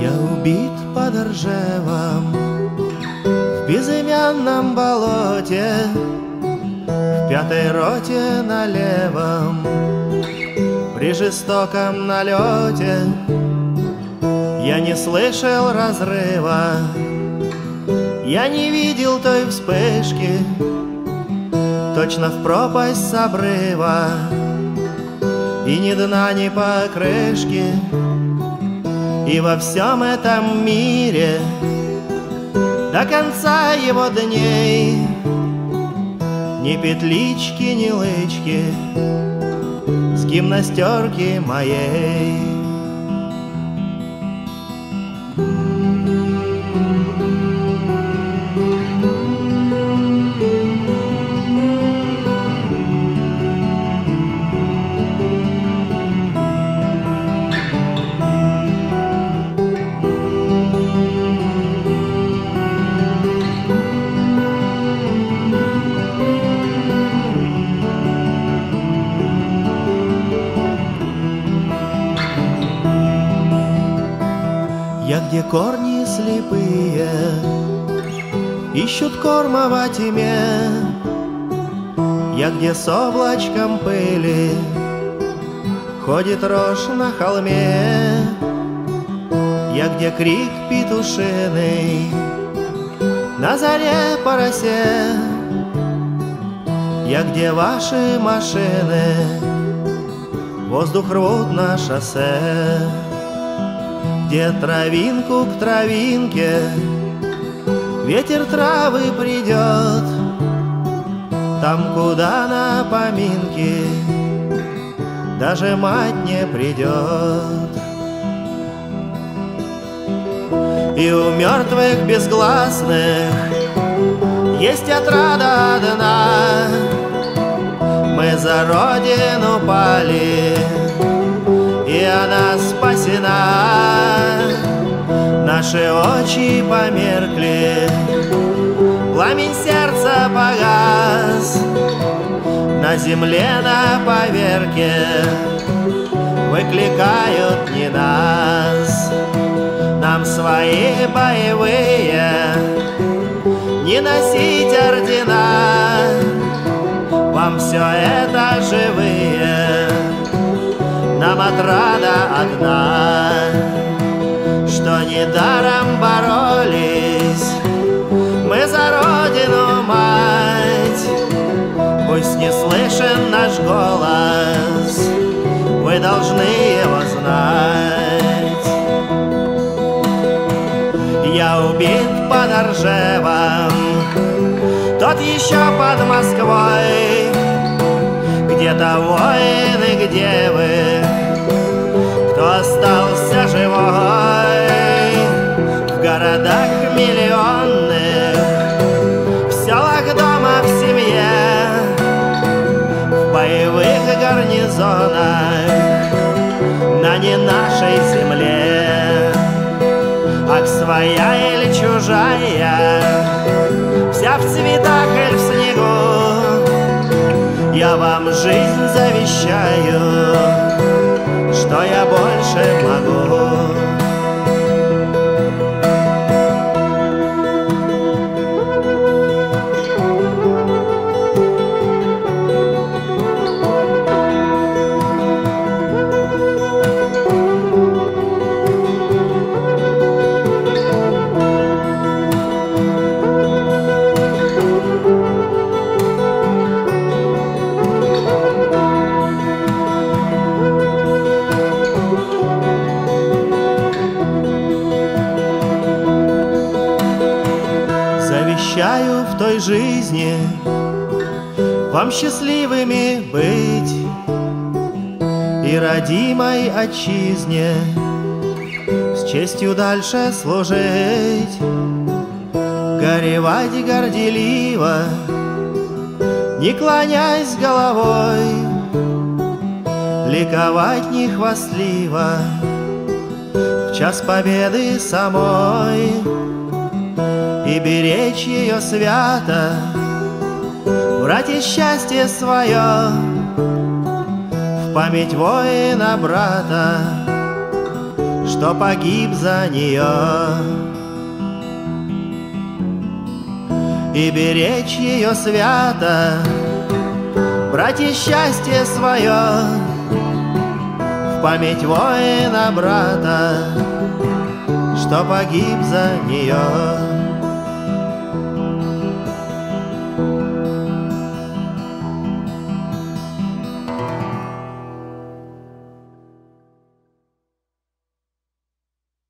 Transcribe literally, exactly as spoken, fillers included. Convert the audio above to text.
Я убит под Ржевом, в безымянном болоте, в пятой роте на левом, при жестоком налете. Я не слышал разрыва, я не видел той вспышки, точно в пропасть с обрыва, и ни дна, ни покрышки. И во всем этом мире до конца его дней ни петлички, ни лычки с гимнастерки моей. Я где корни слепые ищут корма во тьме, я где с облачком пыли ходит рожь на холме, я где крик петушиный на заре по росе, я где ваши машины воздух рвут на шоссе. Где травинку к травинке ветер травы придет, там, куда на поминки даже мать не придет. И у мертвых безгласных есть отрада одна: мы за родину пали, и она спасена. Наши очи померкли, пламень сердца погас, на земле на поверке выкликают не нас. Нам свои боевые не носить ордена, вам все это живые, нам отрада одна, что недаром боролись мы за родину, мать. Пусть не слышен наш голос, вы должны его знать. Я убит под Ржевом, тот еще под Москвой. Где-то воины, где вы, кто остался живой? В городах миллионных, в селах дома, в семье, в боевых гарнизонах на не нашей земле. Ах, своя или чужая, вся в цветах или в снегу, я вам жизнь завещаю, что я больше могу. Завещаю в той жизни вам счастливыми быть и родимой отчизне с честью дальше служить, горевать горделиво, не клонясь головой, ликовать не хвастливо в час победы самой. И беречь ее свято, брать и счастье свое в память воина брата, что погиб за нее, и беречь ее свято, брать ей счастье свое в память воина брата, что погиб за нее.